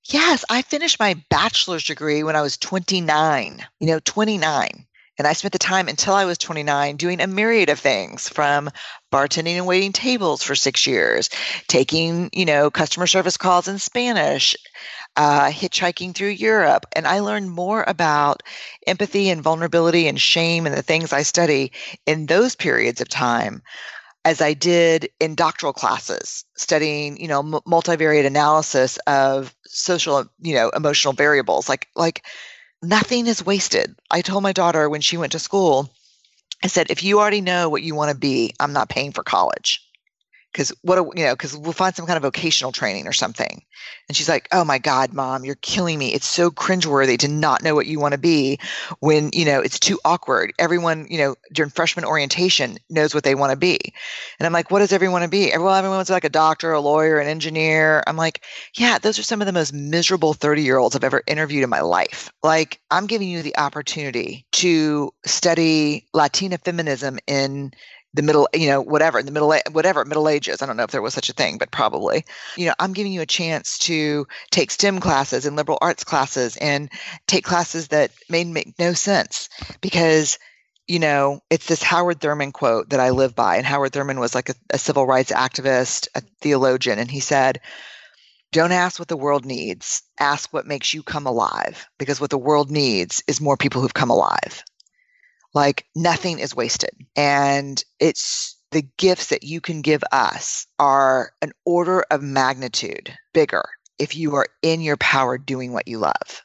Yes, I finished my bachelor's degree when I was twenty-nine, you know, twenty-nine. And I spent the time until I was twenty-nine doing a myriad of things, from bartending and waiting tables for six years, taking, you know, customer service calls in Spanish, uh, hitchhiking through Europe. And I learned more about empathy and vulnerability and shame and the things I study in those periods of time as I did in doctoral classes, studying, you know, m- multivariate analysis of social, you know, emotional variables. Like, like nothing is wasted. I told my daughter when she went to school, I said, if you already know what you want to be, I'm not paying for college. Because what, do- you know, because we'll find some kind of vocational training or something. And she's like, oh my God, Mom, you're killing me. It's so cringeworthy to not know what you want to be when, you know, it's too awkward. Everyone, you know, during freshman orientation knows what they want to be. And I'm like, what does everyone want to be? Well, everyone's like a doctor, a lawyer, an engineer. I'm like, yeah, those are some of the most miserable thirty year olds I've ever interviewed in my life. Like, I'm giving you the opportunity to study Latina feminism in the middle, you know, whatever, in the middle, whatever, Middle Ages. I don't know if there was such a thing, but probably. You know, I'm giving you a chance to take STEM classes and liberal arts classes and take classes that may make no sense because, you know, it's this Howard Thurman quote that I live by. And Howard Thurman was like a, a civil rights activist, a theologian. And he said, don't ask what the world needs. Ask what makes you come alive, because what the world needs is more people who've come alive. Like, nothing is wasted. And it's the gifts that you can give us are an order of magnitude bigger if you are in your power doing what you love.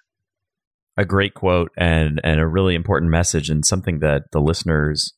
A great quote and and a really important message, and something that the listeners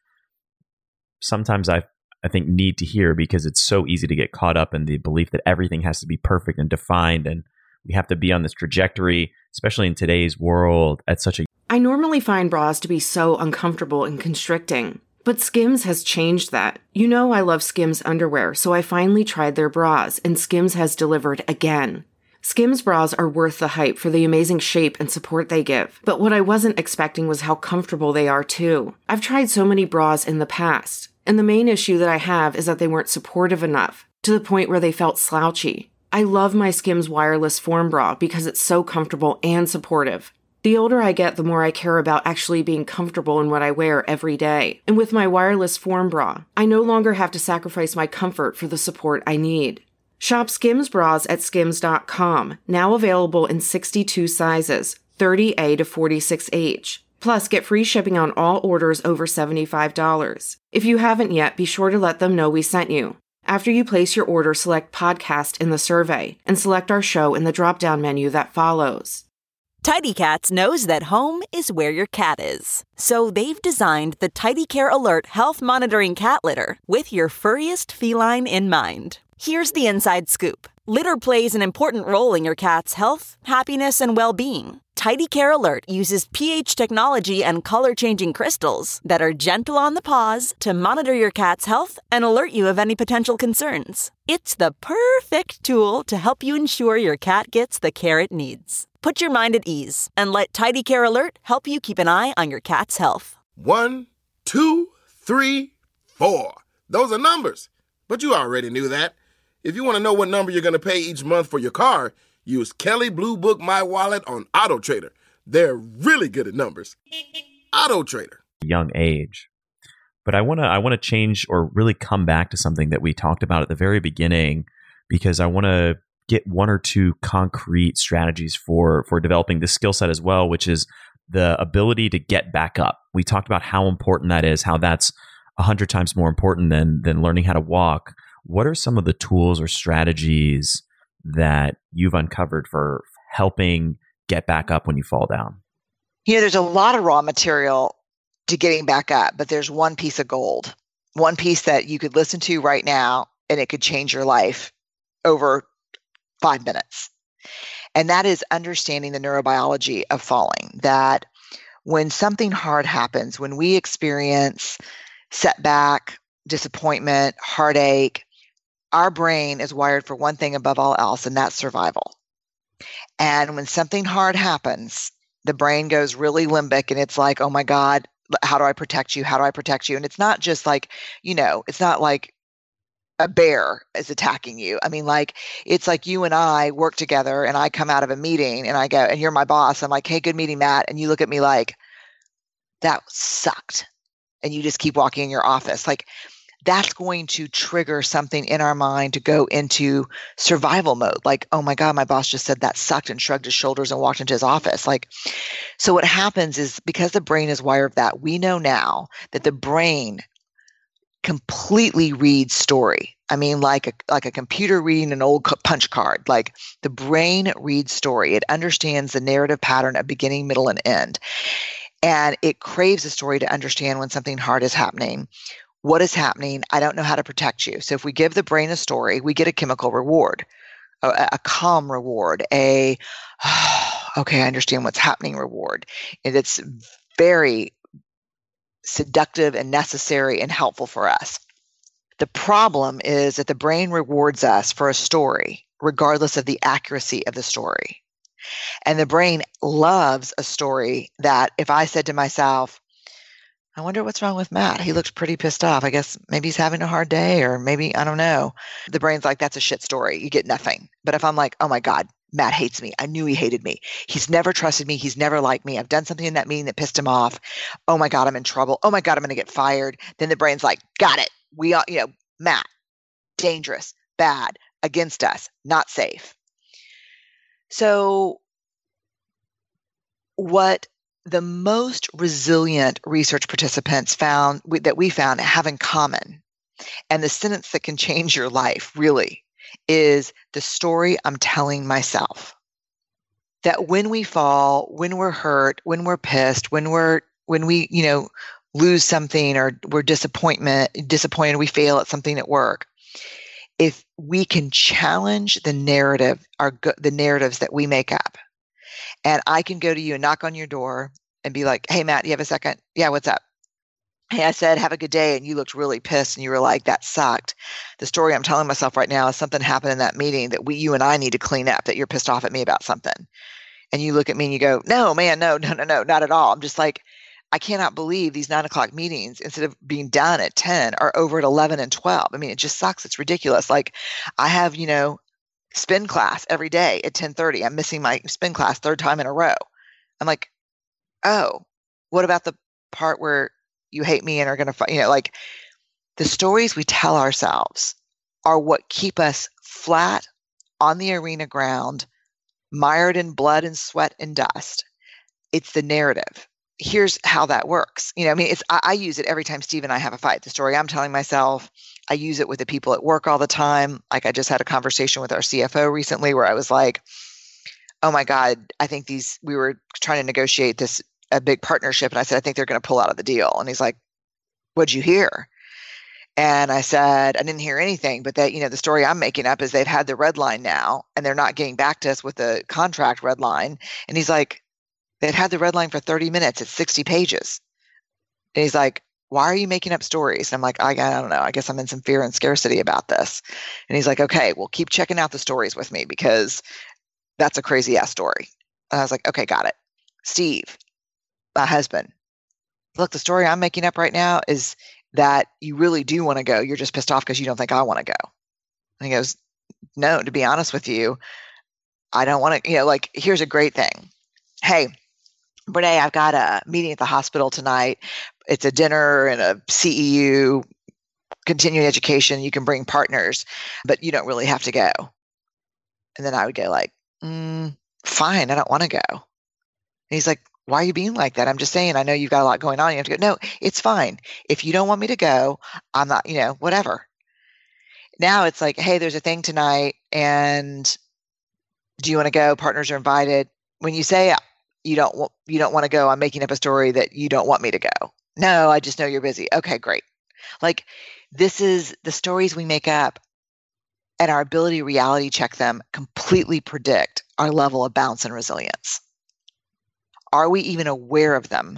sometimes I I think need to hear, because it's so easy to get caught up in the belief that everything has to be perfect and defined, and we have to be on this trajectory, especially in today's world at such a I normally find bras to be so uncomfortable and constricting, but Skims has changed that. You know I love Skims underwear, so I finally tried their bras, and Skims has delivered again. Skims bras are worth the hype for the amazing shape and support they give, but what I wasn't expecting was how comfortable they are too. I've tried so many bras in the past, and the main issue that I have is that they weren't supportive enough, to the point where they felt slouchy. I love my Skims wireless form bra because it's so comfortable and supportive. The older I get, the more I care about actually being comfortable in what I wear every day. And with my wireless form bra, I no longer have to sacrifice my comfort for the support I need. Shop Skims bras at skims dot com, now available in sixty-two sizes, thirty A to forty-six H. Plus, get free shipping on all orders over seventy-five dollars. If you haven't yet, be sure to let them know we sent you. After you place your order, select Podcast in the survey, and select our show in the drop-down menu that follows. Tidy Cats knows that home is where your cat is. So they've designed the Tidy Care Alert health monitoring cat litter with your furriest feline in mind. Here's the inside scoop. Litter plays an important role in your cat's health, happiness, and well-being. Tidy Care Alert uses pH technology and color-changing crystals that are gentle on the paws to monitor your cat's health and alert you of any potential concerns. It's the perfect tool to help you ensure your cat gets the care it needs. Put your mind at ease and let Tidy Care Alert help you keep an eye on your cat's health. One, two, three, four. Those are numbers. But you already knew that. If you want to know what number you're going to pay each month for your car, use Kelley Blue Book My Wallet on Auto Trader. They're really good at numbers. Auto Trader. Young age. But I want to I want to change, or really come back to something that we talked about at the very beginning, because I want to get one or two concrete strategies for for developing this skill set as well, which is the ability to get back up. We talked about how important that is, how that's a hundred times more important than than learning how to walk. What are some of the tools or strategies that you've uncovered for helping get back up when you fall down? You know, there's a lot of raw material to getting back up, but there's one piece of gold, one piece that you could listen to right now, and it could change your life over five minutes. And that is understanding the neurobiology of falling, that when something hard happens, when we experience setback, disappointment, heartache, our brain is wired for one thing above all else, and that's survival. And when something hard happens, the brain goes really limbic, and it's like, oh my God, how do I protect you? How do I protect you? And it's not just like, you know, it's not like a bear is attacking you. I mean, like, it's like you and I work together and I come out of a meeting and I go, and you're my boss. I'm like, hey, good meeting, Matt. And you look at me like, that sucked. And you just keep walking in your office. Like, that's going to trigger something in our mind to go into survival mode. Like, oh my God, my boss just said that sucked and shrugged his shoulders and walked into his office. Like, so what happens is, because the brain is wired that, we know now that the brain completely reads story. I mean, like a, like a computer reading an old punch card. Like, the brain reads story. It understands the narrative pattern of beginning, middle, and end. And it craves a story to understand when something hard is happening. What is happening? I don't know how to protect you. So if we give the brain a story, we get a chemical reward, a, a calm reward, a, oh, okay, I understand what's happening reward. And it's very seductive and necessary and helpful for us. The problem is that the brain rewards us for a story, regardless of the accuracy of the story. And the brain loves a story that, if I said to myself, I wonder what's wrong with Matt. He looks pretty pissed off. I guess maybe he's having a hard day, or maybe, I don't know. The brain's like, that's a shit story. You get nothing. But if I'm like, oh my God, Matt hates me. I knew he hated me. He's never trusted me. He's never liked me. I've done something in that meeting that pissed him off. Oh my God, I'm in trouble. Oh my God, I'm going to get fired. Then the brain's like, got it. We are, you know, Matt, dangerous, bad, against us, not safe. So what the most resilient research participants found we, that we found have in common, and the sentence that can change your life really, is the story I'm telling myself. That when we fall, when we're hurt, when we're pissed, when we're when we, you know, lose something, or we're disappointment disappointed, we fail at something at work, if we can challenge the narrative, our the narratives that we make up. And I can go to you and knock on your door and be like, hey, Matt, you have a second? Yeah, what's up? Hey, I said, have a good day. And you looked really pissed and you were like, that sucked. The story I'm telling myself right now is something happened in that meeting that we, you and I need to clean up, that you're pissed off at me about something. And you look at me and you go, no, man, no, no, no, no, not at all. I'm just like, I cannot believe these nine o'clock meetings, instead of being done at ten, are over at eleven and twelve. I mean, it just sucks. It's ridiculous. Like, I have, you know, spin class every day at ten thirty. I'm missing my spin class third time in a row. I'm like, oh, what about the part where you hate me and are going to, you know, like, the stories we tell ourselves are what keep us flat on the arena ground, mired in blood and sweat and dust. It's the narrative. Here's how that works. You know, I mean, it's, I, I use it every time Steve and I have a fight. The story I'm telling myself, I use it with the people at work all the time. Like, I just had a conversation with our C F O recently where I was like, oh my God, I think these, we were trying to negotiate this, a big partnership. And I said, I think they're going to pull out of the deal. And he's like, what'd you hear? And I said, I didn't hear anything, but that, you know, the story I'm making up is they've had the red line now and they're not getting back to us with the contract red line. And he's like, they've had the red line for thirty minutes. It's sixty pages. And he's like, why are you making up stories? And I'm like, I, I don't know. I guess I'm in some fear and scarcity about this. And he's like, okay, well, keep checking out the stories with me, because that's a crazy ass story. And I was like, okay, got it. Steve, my husband, look, the story I'm making up right now is that you really do want to go. You're just pissed off because you don't think I want to go. And he goes, no, to be honest with you, I don't want to, you know, like, here's a great thing. Hey, Brene, I've got a meeting at the hospital tonight. It's a dinner and a C E U, continuing education. You can bring partners, but you don't really have to go. And then I would go like, mm, fine, I don't want to go. And he's like, why are you being like that? I'm just saying, I know you've got a lot going on. You have to go. No, it's fine. If you don't want me to go, I'm not, you know, whatever. Now it's like, hey, there's a thing tonight, and do you want to go? Partners are invited. When you say you don't want, you don't want to go, I'm making up a story that you don't want me to go. No, I just know you're busy. Okay, great. Like, this is the stories we make up, and our ability to reality check them completely predict our level of bounce and resilience. Are we even aware of them?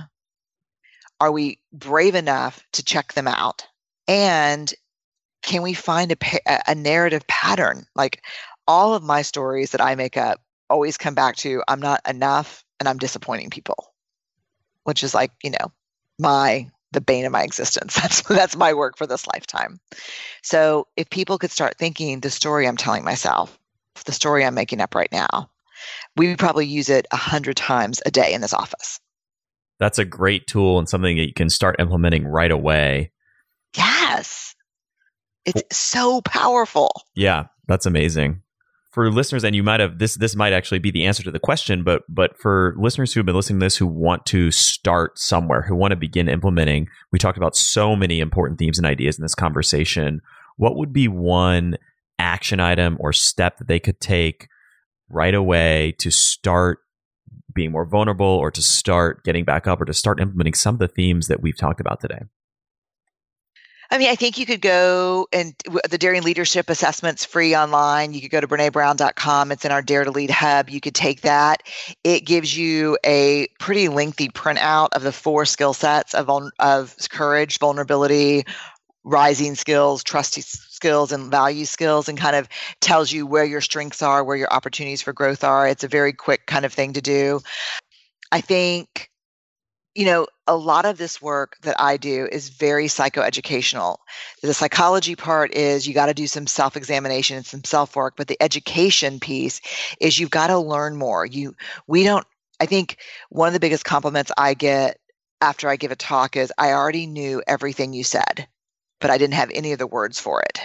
Are we brave enough to check them out? And can we find a, a narrative pattern? Like, all of my stories that I make up always come back to, I'm not enough and I'm disappointing people, which is like, you know, my the bane of my existence. That's that's my work for this lifetime. So if people could start thinking the story I'm telling myself, the story I'm making up right now, we would probably use it a hundred times a day in this office. That's a great tool and something that you can start implementing right away. Yes. It's so powerful. Yeah, that's amazing. For listeners, and you might have this this might actually be the answer to the question, but but for listeners who have been listening to this who want to start somewhere, who want to begin implementing, we talked about so many important themes and ideas in this conversation. What would be one action item or step that they could take right away to start being more vulnerable, or to start getting back up, or to start implementing some of the themes that we've talked about today? I mean, I think you could go and the Daring Leadership Assessment's free online. You could go to Brene Brown dot com. It's in our Dare to Lead hub. You could take that. It gives you a pretty lengthy printout of the four skill sets of, of courage, vulnerability, rising skills, trust skills, and value skills, and kind of tells you where your strengths are, where your opportunities for growth are. It's a very quick kind of thing to do. I think, you know, a lot of this work that I do is very psychoeducational. The psychology part is you got to do some self-examination and some self-work, but the education piece is you've got to learn more. You, we don't, I think one of the biggest compliments I get after I give a talk is I already knew everything you said, but I didn't have any of the words for it.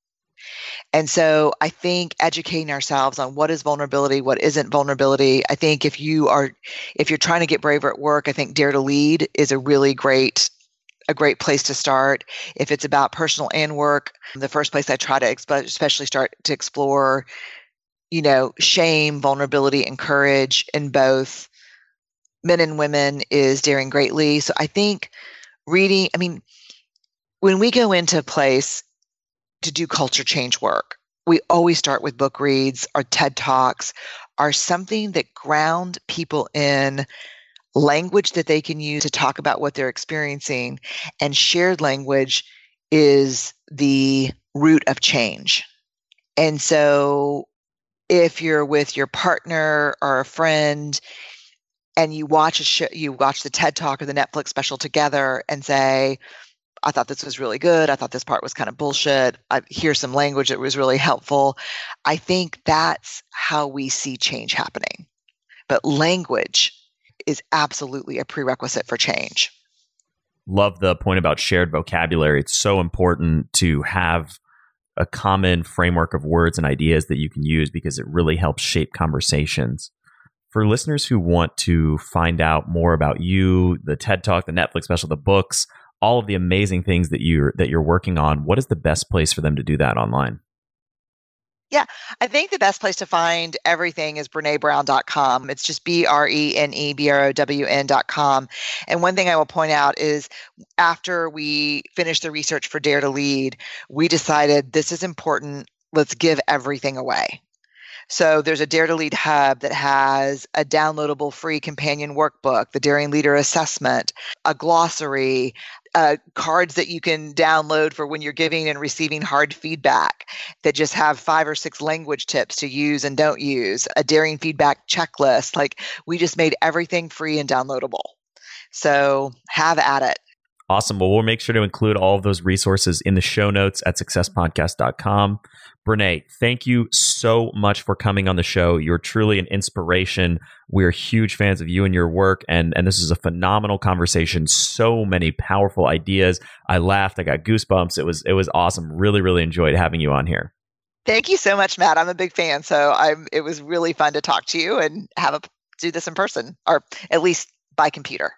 And so I think educating ourselves on what is vulnerability, what isn't vulnerability. I think if you are, if you're trying to get braver at work, I think Dare to Lead is a really great, a great place to start. If it's about personal and work, the first place I try to especially start to explore, you know, shame, vulnerability, and courage in both men and women is Daring Greatly. So I think reading, I mean, when we go into a place to do culture change work, we always start with book reads. Our TED Talks are something that ground people in language that they can use to talk about what they're experiencing. And shared language is the root of change. And so if you're with your partner or a friend and you watch a show, you watch the TED Talk or the Netflix special together and say, I thought this was really good. I thought this part was kind of bullshit. I hear some language that was really helpful. I think that's how we see change happening. But language is absolutely a prerequisite for change. Love the point about shared vocabulary. It's so important to have a common framework of words and ideas that you can use because it really helps shape conversations. For listeners who want to find out more about you, the TED Talk, the Netflix special, the books, all of the amazing things that you're that you're working on, what is the best place for them to do that online? Yeah, I think the best place to find everything is Brene Brown dot com. It's just B R E N E B R O W N dot com. And one thing I will point out is after we finished the research for Dare to Lead, we decided this is important. Let's give everything away. So there's a Dare to Lead hub that has a downloadable free companion workbook, the Daring Leader Assessment, a glossary, uh, cards that you can download for when you're giving and receiving hard feedback that just have five or six language tips to use and don't use, a Daring feedback checklist. Like we just made everything free and downloadable. So have at it. Awesome. Well, we'll make sure to include all of those resources in the show notes at success podcast dot com. Brene, thank you so much for coming on the show. You're truly an inspiration. We're huge fans of you and your work, and, and this is a phenomenal conversation. So many powerful ideas. I laughed. I got goosebumps. It was it was awesome. Really, really enjoyed having you on here. Thank you so much, Matt. I'm a big fan, so I'm. It was really fun to talk to you and have a do this in person, or at least by computer.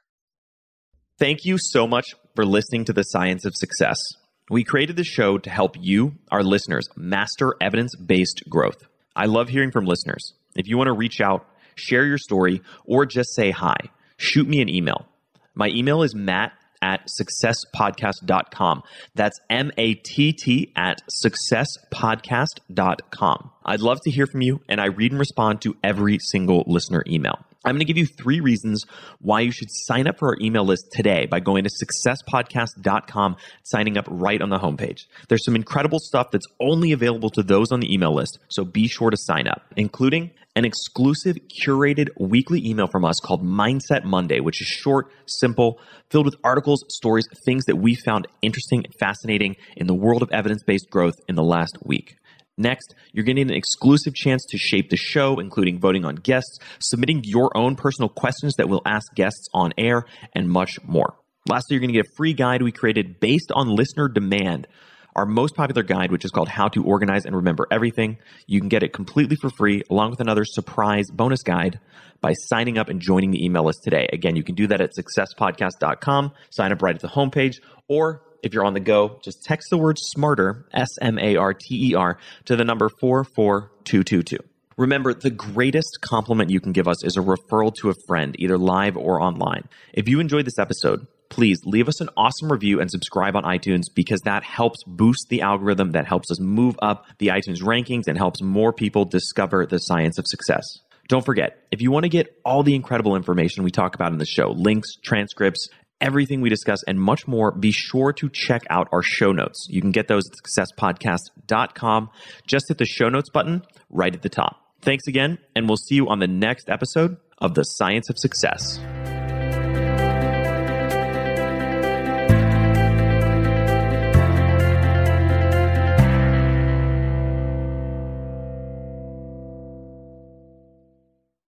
Thank you so much for listening to The Science of Success. We created the show to help you, our listeners, master evidence-based growth. I love hearing from listeners. If you want to reach out, share your story, or just say hi, shoot me an email. My email is matt at success podcast dot com. That's M A T T at success podcast dot com. I'd love to hear from you, and I read and respond to every single listener email. I'm going to give you three reasons why you should sign up for our email list today by going to success podcast dot com, signing up right on the homepage. There's some incredible stuff that's only available to those on the email list, so be sure to sign up, including an exclusive curated weekly email from us called Mindset Monday, which is short, simple, filled with articles, stories, things that we found interesting and fascinating in the world of evidence-based growth in the last week. Next, you're getting an exclusive chance to shape the show, including voting on guests, submitting your own personal questions that we'll ask guests on air, and much more. Lastly, you're going to get a free guide we created based on listener demand, our most popular guide, which is called How to Organize and Remember Everything. You can get it completely for free, along with another surprise bonus guide by signing up and joining the email list today. Again, you can do that at success podcast dot com, sign up right at the homepage, or if you're on the go, just text the word SMARTER, S M A R T E R, to the number four four two two two. Remember, the greatest compliment you can give us is a referral to a friend, either live or online. If you enjoyed this episode, please leave us an awesome review and subscribe on iTunes, because that helps boost the algorithm, that helps us move up the iTunes rankings, and helps more people discover the science of success. Don't forget, if you want to get all the incredible information we talk about in the show, links, transcripts, everything we discuss, and much more, be sure to check out our show notes. You can get those at success podcast dot com. Just hit the show notes button right at the top. Thanks again, and we'll see you on the next episode of The Science of Success.